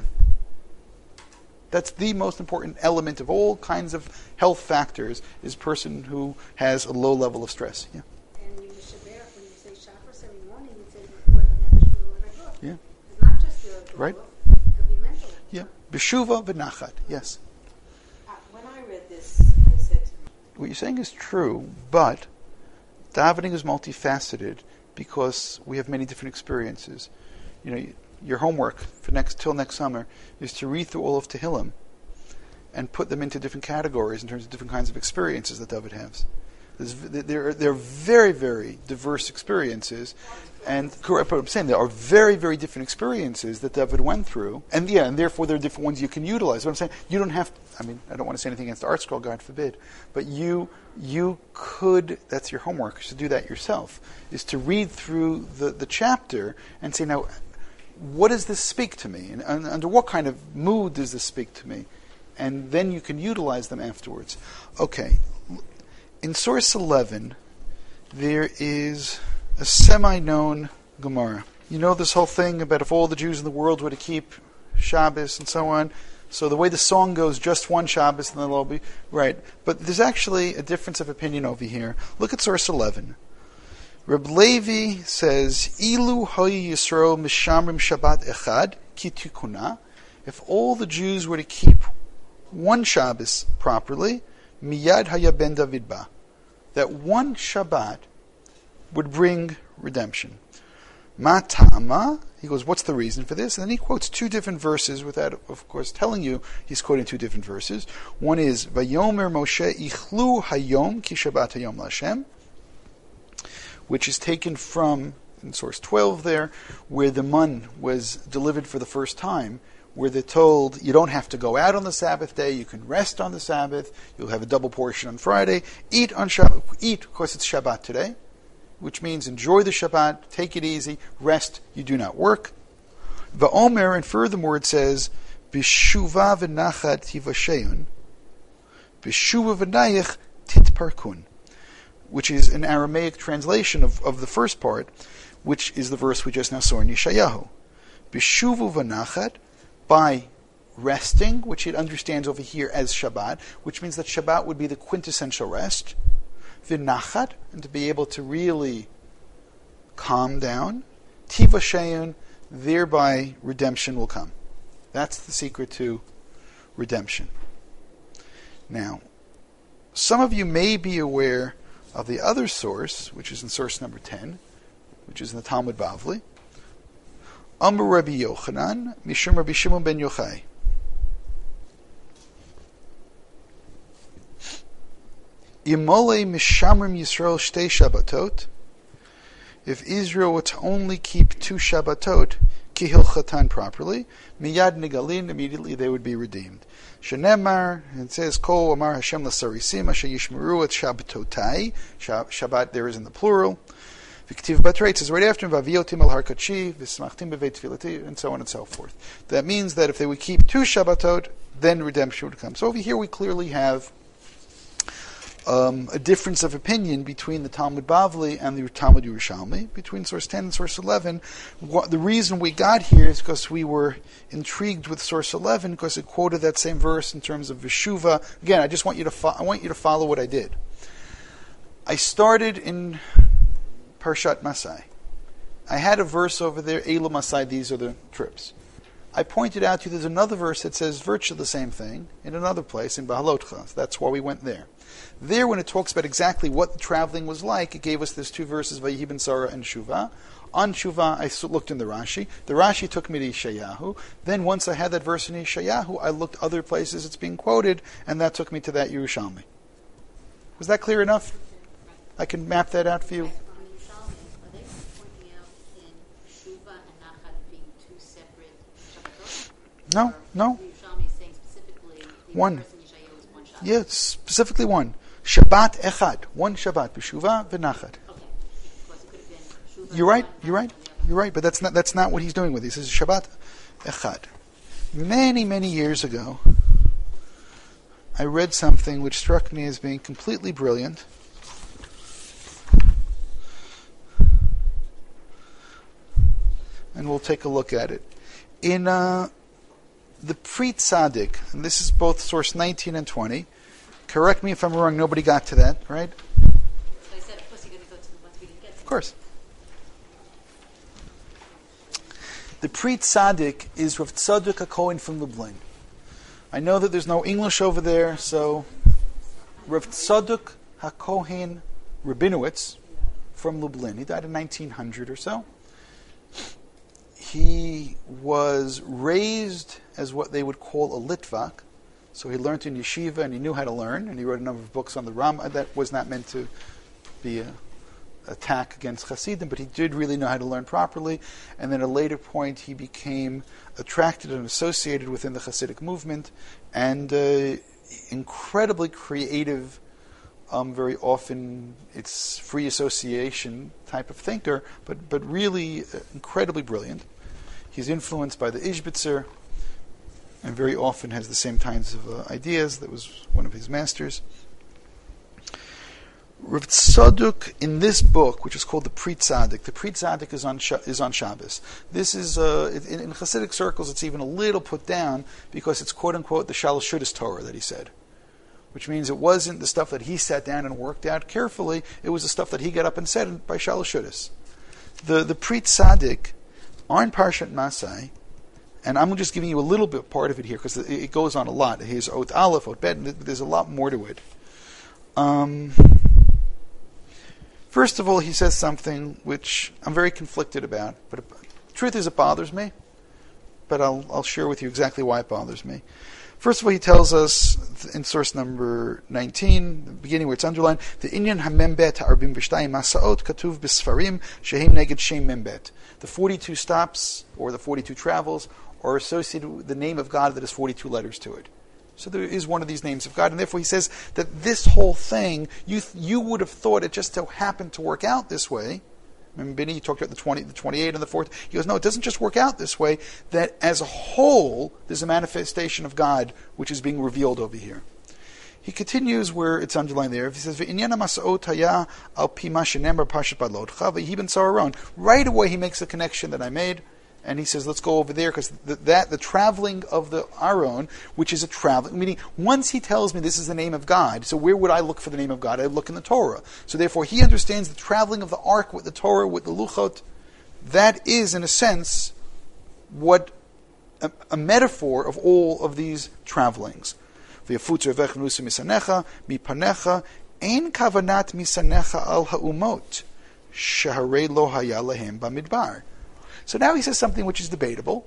That's the most important element of all kinds of health factors, is a person who has a low level of stress. Yeah. And you Shabbat, when you say Shabbos every morning, you say before the Nebuch Ruach. Yeah. It's not just the right. It could be mental. Yeah. B'shuva v'nachat. Yes. When I read this, I said to me, What you're saying is true, but davening is multifaceted because we have many different experiences. Your homework for till next summer is to read through all of Tehillim and put them into different categories in terms of different kinds of experiences that David has. There are very, very diverse experiences, and correct. But I'm saying there are very, very different experiences that David went through, and therefore there are different ones you can utilize. But I'm saying you don't have. I don't want to say anything against the Art Scroll, God forbid, but you could. That's your homework, is to do that yourself. Is to read through the chapter and say, now, what does this speak to me? And under what kind of mood does this speak to me? And then you can utilize them afterwards. Okay. In source 11, there is a semi-known Gemara. You know this whole thing about if all the Jews in the world were to keep Shabbos and so on. So the way the song goes, just one Shabbos and then they'll be... Right. But there's actually a difference of opinion over here. Look at source 11. Reb Levi says, Ilu hoyi Yisrael mishamrim Shabbat echad ki tikuna. If all the Jews were to keep one Shabbos properly, miyad haya ben David ba. That one Shabbat would bring redemption. Ma ta'ama, he goes, what's the reason for this? And then he quotes two different verses without, of course, telling you he's quoting two different verses. One is, Vayomer Moshe ichlu hayom ki Shabbat hayom l'Hashem, which is taken from in source 12 there, where the mun was delivered for the first time, where they're told you don't have to go out on the Sabbath day, you can rest on the Sabbath, you'll have a double portion on Friday, eat on Shabbat, eat because it's Shabbat today, which means enjoy the Shabbat, take it easy, rest, you do not work. Va'omer, and furthermore it says, B'shuva v'nachat tivasheun, B'shuva v'nayich titparkun, which is an Aramaic translation of the first part, which is the verse we just now saw in Yeshayahu. B'shuvu v'nachat, by resting, which it understands over here as Shabbat, which means that Shabbat would be the quintessential rest. V'nachat, and to be able to really calm down. Tivasheun, thereby redemption will come. That's the secret to redemption. Now, some of you may be aware of the other source, which is in source number 10, which is in the Talmud Bavli. Amar Rabbi Yochanan, Mishum Rabbi Shimon ben Yochai. Imole Mishamrim Yisrael Shtei Shabbatot. If Israel were to only keep 2 Shabbatot, Kihilchatan properly, Miyad Nigalin, immediately they would be redeemed. Shenemar, it says, Kol Amar Hashem Lasarisim, Asher Yishmeru et Shabbatotai. Shabbat there is in the plural. V'ktiv Batrei, it says right after, Vaviotim al Harkachi, V'smachtim beveit tefilati, and so on and so forth. That means that if they would keep 2 Shabbatot, then redemption would come. So over here we clearly have a difference of opinion between the Talmud Bavli and the Talmud Yerushalmi, between source 10 and source 11. The reason we got here is because we were intrigued with source 11 because it quoted that same verse in terms of Veshuva. Again, I just want you to follow what I did. I started in Parshat Masai. I had a verse over there, Eilu Masai, these are the trips. I pointed out to you there's another verse that says virtually the same thing in another place, in Bahalotcha. So that's why we went there. There, when it talks about exactly what the traveling was like, it gave us these 2 verses, Vayihi ben Sarah and Shuvah. On Shuvah, I looked in the Rashi. The Rashi took me to Yeshayahu. Then once I had that verse in Yeshayahu, I looked other places it's being quoted, and that took me to that Yerushalmi. Was that clear enough? I can map that out for you. On Yerushalmi, are they pointing out in Shuvah and Nachat being 2 separate Shabbatot? No. Yerushalmi is saying specifically the One. verse in Yeshayahu is 1 Shabbat. Yeah, specifically one. Shabbat echad. One Shabbat. B'shuvah v'nachat. Okay. Because it could have been Shuvah. You're right. But that's not what he's doing with it. He says Shabbat echad. Many years ago, I read something which struck me as being completely brilliant. And we'll take a look at it. In the Pri Tzaddik, and this is both source 19 and 20. Correct me if I'm wrong, nobody got to that, right? So I said, of course you're going to go to the ones we didn't get to. Of course. The Pri Tzaddik is Rav Tzadok HaKohen from Lublin. I know that there's no English over there, so Rav Tzadok HaKohen Rabinowitz from Lublin. He died in 1900 or so. He was raised as what they would call a Litvak. So he learned in yeshiva and he knew how to learn, and he wrote a number of books on the Rambam. That was not meant to be an attack against Hasidim, but he did really know how to learn properly. And then at a later point, he became attracted and associated within the Hasidic movement, and incredibly creative. Very often, it's free association type of thinker, but really incredibly brilliant. He's influenced by the Ishbitzer, and very often has the same kinds of ideas. That was one of his masters. Rav Tzadok, in this book, which is called the Pri Tzaddik, the Pri Tzaddik is on Shabbos. This is, in Hasidic circles, it's even a little put down because it's quote-unquote the Shalosh Shudas Torah that he said. Which means it wasn't the stuff that he sat down and worked out carefully, it was the stuff that he got up and said by Shalosh Shudas. The Pri Tzaddik, on Parshat Masai, and I'm just giving you a little bit part of it here because it goes on a lot. Here's Ot Aleph, Ot Bet, and there's a lot more to it. First of all, he says something which I'm very conflicted about, but truth is it bothers me, but I'll share with you exactly why it bothers me. First of all, he tells us in source number 19, the beginning where it's underlined, the Inyan HaMembet HaArbim B'Shtayim Masaot Katuv B'Sfarim Shehem Neged Shem Membet. The 42 stops, or the 42 travels, are associated with the name of God that has 42 letters to it. So there is one of these names of God, and therefore he says that this whole thing, you would have thought it just so happened to work out this way. Remember, Benny, you talked about the 28 and the 4th. He goes, no, it doesn't just work out this way, that as a whole, there's a manifestation of God which is being revealed over here. He continues where it's underlined there. He says, right away he makes the connection that I made, and he says, let's go over there, because the traveling of the Aron, which is a traveling, meaning once he tells me this is the name of God, so where would I look for the name of God? I look in the Torah. So therefore he understands the traveling of the Ark with the Torah, with the Luchot. That is, in a sense, what a metaphor of all of these travelings. V'yafutzu evech v'nusu misanecha, mipanecha, ein kavanat misanecha al ha'umot, shaharei lo haya lahem bamidbar. So now he says something which is debatable,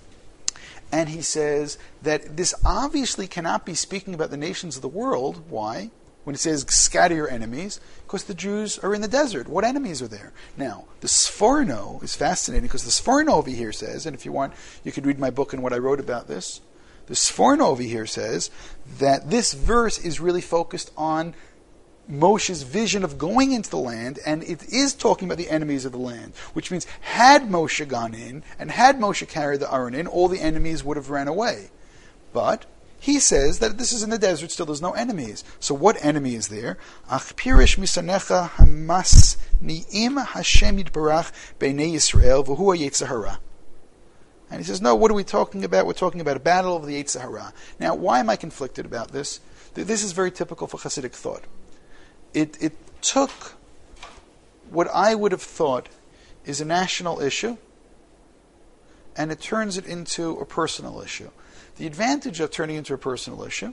and he says that this obviously cannot be speaking about the nations of the world. Why? When it says scatter your enemies, because the Jews are in the desert. What enemies are there? Now, the Sforno is fascinating, because the Sforno over here says, and if you want, you could read my book and what I wrote about this. The Sforno over here says that this verse is really focused on Moshe's vision of going into the land, and it is talking about the enemies of the land, which means had Moshe gone in, and had Moshe carried the Aron in, all the enemies would have ran away. But he says that this is in the desert, still there's no enemies. So what enemy is there? Ach pirish misanecha hamas ni'im Hashem yitbarach b'nei Yisrael v'hu Yetzer Hara. And he says, no, what are we talking about? We're talking about a battle of the Yetzer Hara. Now, why am I conflicted about this? This is very typical for Hasidic thought. It took what I would have thought is a national issue, and it turns it into a personal issue. The advantage of turning it into a personal issue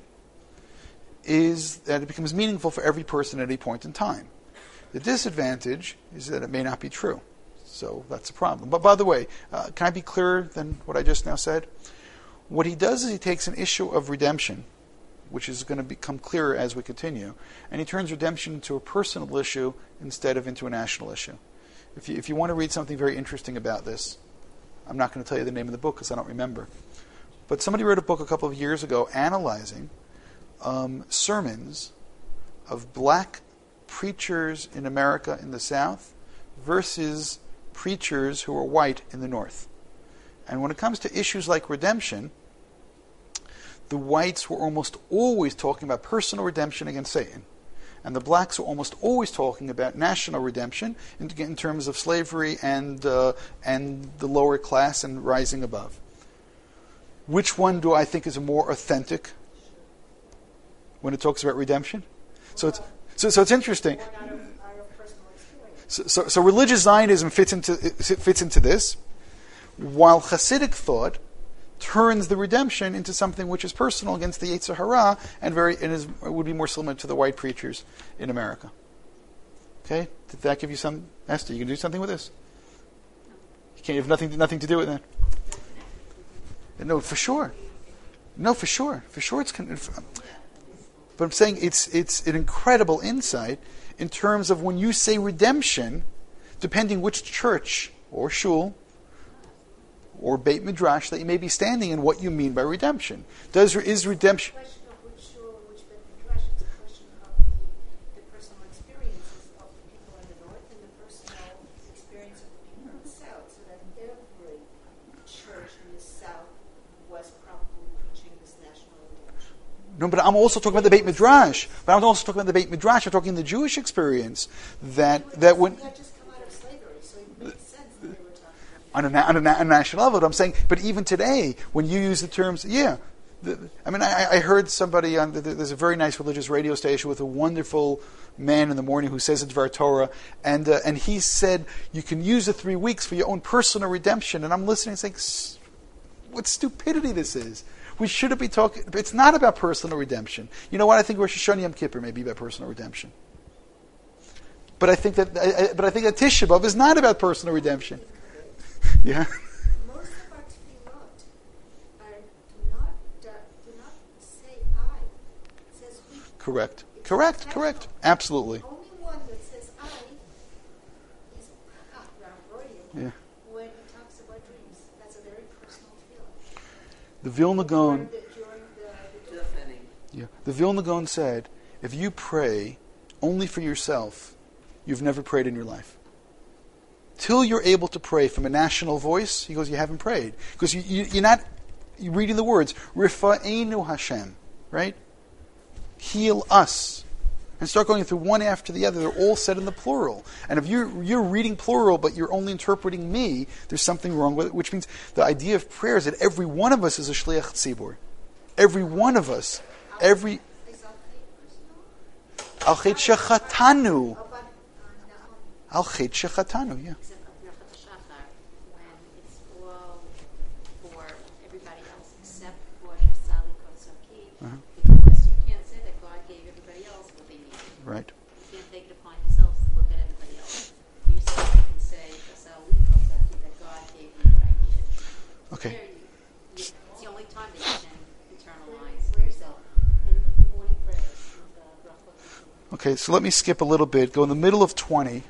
is that it becomes meaningful for every person at any point in time. The disadvantage is that it may not be true. So that's a problem. But by the way, can I be clearer than what I just now said? What he does is he takes an issue of redemption, which is going to become clearer as we continue, and he turns redemption into a personal issue instead of into a national issue. If you want to read something very interesting about this, I'm not going to tell you the name of the book because I don't remember. But somebody wrote a book a couple of years ago analyzing sermons of black preachers in America in the South versus preachers who are white in the North. And when it comes to issues like redemption, the whites were almost always talking about personal redemption against Satan. And the blacks were almost always talking about national redemption in terms of slavery and the lower class and rising above. Which one do I think is more authentic when it talks about redemption? So it's interesting. So religious Zionism fits into this, while Hasidic thought turns the redemption into something which is personal against the Yetzer Hara and would be more similar to the white preachers in America. Okay, did that give you some? Esther, you can do something with this. You have nothing to do with that. No, for sure. For sure it's. But I'm saying it's an incredible insight in terms of when you say redemption, depending which church or shul or Beit Midrash that you may be standing in, what you mean by redemption. Is redemption? It's a question of which shul or which Beit Midrash. It's a question of the personal experiences of the people in the north and the personal experience of the people in the south. So that every church in the south was probably preaching this national redemption. No, but I'm also talking about the Beit Midrash. I'm talking the Jewish experience that when. That just come out of slavery, so it makes sense that they were talking On a national level, but I'm saying, but even today, when you use the terms, I heard somebody on, there's a very nice religious radio station with a wonderful man in the morning who says it's Dvar Torah, and he said, you can use the 3 weeks for your own personal redemption, and I'm listening and saying, what stupidity this is. We shouldn't be talking, it's not about personal redemption. You know what, I think Rosh Hashanah Yom Kippur may be about personal redemption. But I think that Tisha B'Av is not about personal redemption. Yeah. Most of our tefillot do not say I. Correct. It's Correct. personal. Absolutely. The only one that says I is Rav Brody. Yeah. When he talks about dreams, that's a very personal feeling. The Vilna Gaon, During the Deafening. yeah, the Vilna Gaon said, if you pray only for yourself, you've never prayed in your life. Till you're able to pray from a national voice, he goes, you haven't prayed. Because you're not you're reading the words, Rifa'enu Hashem, right? Heal us. And start going through one after the other. They're all said in the plural. And if you're reading plural, but you're only interpreting me, there's something wrong with it, which means the idea of prayer is that every one of us is a shliach tzibur. Every one of us. Every... Al chet shechatanu. Al chet shechatanu, yeah. Except of Birkat HaShachar, when it's all for everybody else except for Shasali Kotzaki, because you can't say that God gave everybody else what they needed. Right. You can't take it upon yourselves to look at everybody else. For yourself, you can say, Shasali Kotzaki, that God gave me what I needed. Okay. There it's the only time that you can internalize yourself. In the morning prayers, with brachot. Okay, so let me skip a little bit. Go in the middle of 20.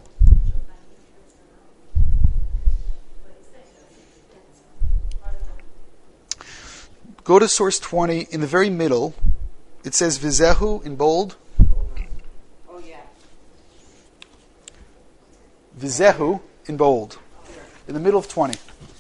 Go to source 20. In the very middle, it says Vizehu in bold. Oh, yeah. Vizehu in bold. In the middle of 20.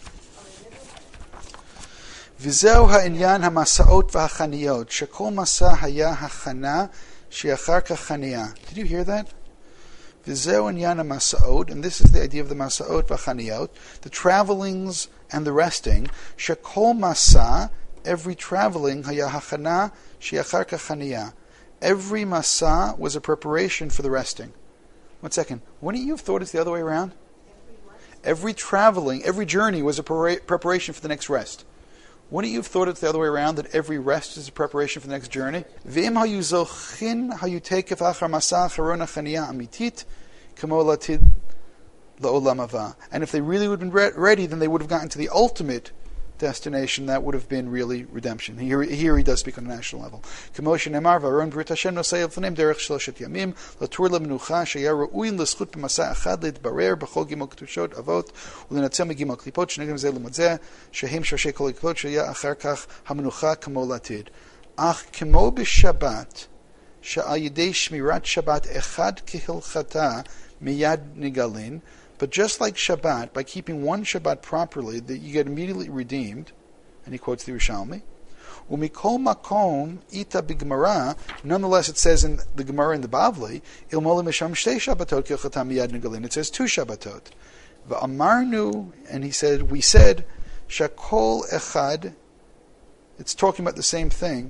Vizehu ha'inyan ha'masa'ot v'ha'chaniyot shekol masa haya ha'chana she'achar ka'chaniya. Did you hear that? Vizehu inyan ha'masa'ot, and this is the idea of the masa'ot v'chaniyot, the travelings and the resting. Shekol masa, every traveling, haya ha'chana she'achar ka'chaniya. Every masa was a preparation for the resting. 1 second. Wouldn't you have thought it's the other way around? Every traveling, every journey was a preparation for the next rest. Wouldn't you have thought it's the other way around, that every rest is a preparation for the next journey? V'im hayu zochin hayu tekef achar masa acharona chaniya amitit kamo latid la'olam haba. And if they really would have been ready, then they would have gotten to the ultimate destination. That would have been really redemption. Here he does speak on a national level. Kamo shenemar v'aron brit Hashem nosei l'fneim derech shloshet yamim latur lemenucha sheya ra'uin l'schut b'masa achad leitbarer b'chol gimel ketushot avot u'lenatzeh megimel klipot shenegim zeh l'modzeh shehem shoshei kol klipot sheya achar kach hamenucha kamo latid. Ach kamo b'shabbat she'al yidei shmirat Shabbat echad kihilchata miyad nigalin. But just like Shabbat, by keeping one Shabbat properly, that you get immediately redeemed, and he quotes the Yerushalmi. Umikol makom ita b'gemara. Nonetheless, it says in the Gemara in the Bavli, ilmoli misham shtei Shabbatot kilchatam miyad negalin. It says 2 Shabbatot. V'amarnu, and he said, we said, shakol echad. It's talking about the same thing.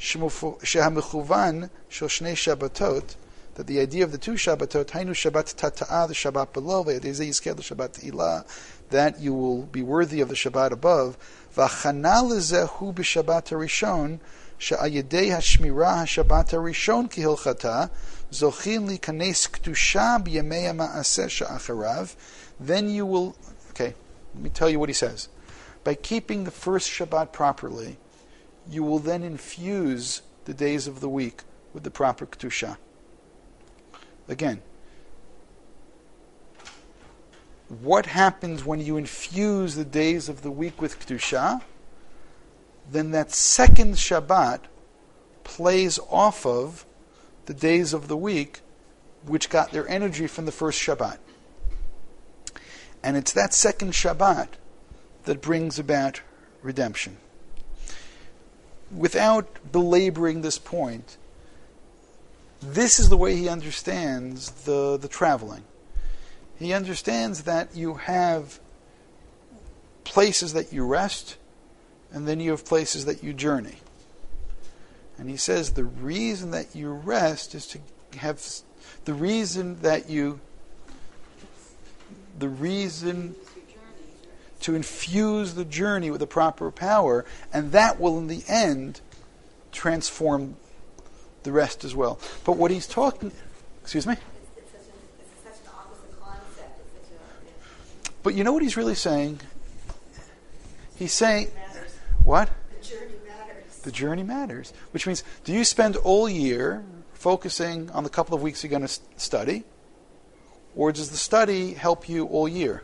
Shehamechuvan shel shnei Shabbatot. That the idea of the 2 Shabbatot, Hainu Shabbat Tata'ah, the Shabbat below, the Shabbat Te'ilah, that you will be worthy of the Shabbat above. V'achana lezehu b'Shabbat HaRishon, she'ayedei hashmira ha'Shabbat HaRishon kihilchata, zochin likanes k'tusha b'yamei ha'ma'aseh she'acharav. Then you will, okay, let me tell you what he says. By keeping the first Shabbat properly, you will then infuse the days of the week with the proper k'tusha. Again, what happens when you infuse the days of the week with Kedusha? Then that second Shabbat plays off of the days of the week which got their energy from the first Shabbat. And it's that second Shabbat that brings about redemption. Without belaboring this point, this is the way he understands the traveling. He understands that you have places that you rest, and then you have places that you journey. And he says the reason that you rest is to have the reason to infuse the journey with the proper power, and that will in the end transform the rest as well. But what he's talking... Excuse me? It's such an opposite concept. But you know what he's really saying? He's saying... matters. What? The journey matters. The journey matters. Which means, do you spend all year focusing on the couple of weeks you're going to study, or does the study help you all year?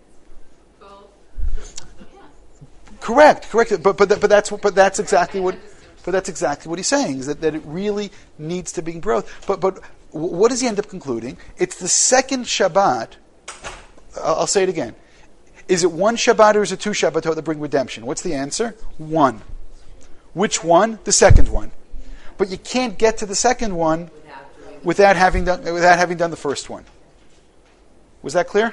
Correct. But that's exactly what he's saying, is that it really needs to be growth. But what does he end up concluding? It's the second Shabbat. I'll say it again. Is it one Shabbat or is it two Shabbatot that bring redemption? What's the answer? One. Which one? The second one. But you can't get to the second one without having done the first one. Was that clear?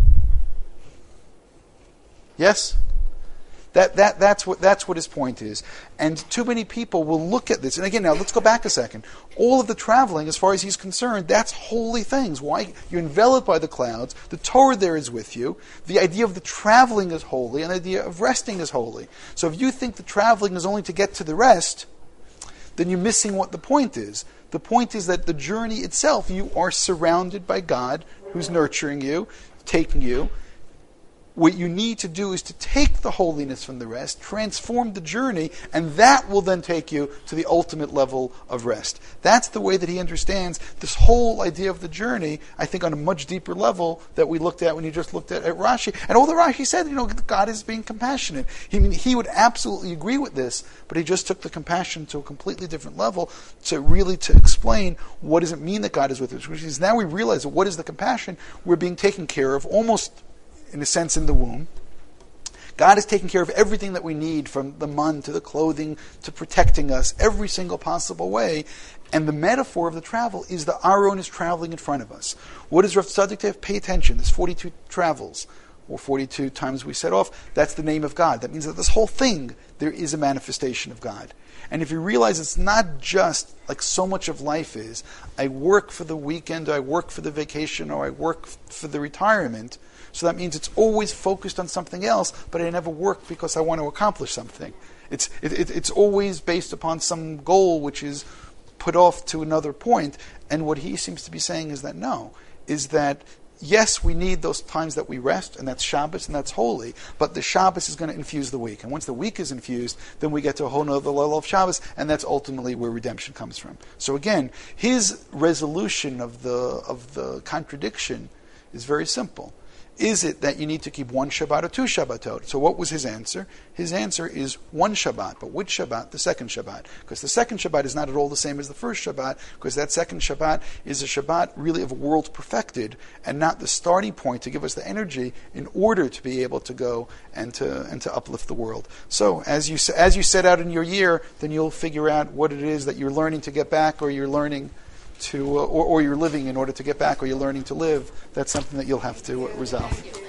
Yes? That's what his point is. And too many people will look at this. And again, now let's go back a second. All of the traveling, as far as he's concerned, that's holy things. Why? You're enveloped by the clouds. The Torah there is with you. The idea of the traveling is holy, and the idea of resting is holy. So if you think the traveling is only to get to the rest, then you're missing what the point is. The point is that the journey itself, you are surrounded by God who's nurturing you, taking you. What you need to do is to take the holiness from the rest, transform the journey, and that will then take you to the ultimate level of rest. That's the way that he understands this whole idea of the journey, I think on a much deeper level that we looked at when you just looked at Rashi. And all the Rashi said, God is being compassionate. He would absolutely agree with this, but he just took the compassion to a completely different level to explain what does it mean that God is with us. Which is now we realize that what is the compassion? We're being taken care of almost in a sense in the womb. God is taking care of everything that we need, from the mun to the clothing to protecting us, every single possible way. And the metaphor of the travel is the Aron is traveling in front of us. What does Rav Tzadok have? Pay attention. There's 42 travels, or 42 times we set off. That's the name of God. That means that this whole thing, there is a manifestation of God. And if you realize it's not just like so much of life is, I work for the weekend, I work for the vacation, or I work for the retirement. So that means it's always focused on something else, but I never work because I want to accomplish something. It's always based upon some goal which is put off to another point. And what he seems to be saying is that yes, we need those times that we rest, and that's Shabbos, and that's holy, but the Shabbos is going to infuse the week. And once the week is infused, then we get to a whole other level of Shabbos, and that's ultimately where redemption comes from. So again, his resolution of the contradiction is very simple. Is it that you need to keep one Shabbat or two Shabbatot? So what was his answer? His answer is one Shabbat. But which Shabbat? The second Shabbat. Because the second Shabbat is not at all the same as the first Shabbat, because that second Shabbat is a Shabbat really of a world perfected, and not the starting point to give us the energy in order to be able to go and to uplift the world. So as you set out in your year, then you'll figure out what it is that you're learning to get back, or you're learning to, or you're living in order to get back, or you're learning to live. That's something that you'll have to resolve.